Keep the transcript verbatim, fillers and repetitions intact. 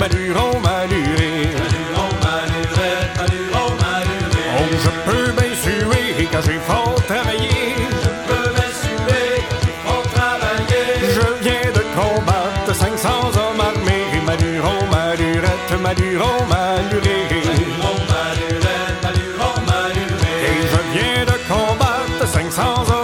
Maduron, Maduré. Maduron, Madurette, Maduron, Maduré. Oh, je peux bien suer quand j'ai fort travaillé. Je peux bien suer quand j'ai fort travaillé. Je viens de combattre cinq cents hommes armés. Maduron, Madurette, Maduron, Maduré. Maduron, Madurette, Maduron, Maduré. Et je viens de combattre cinq cents hommes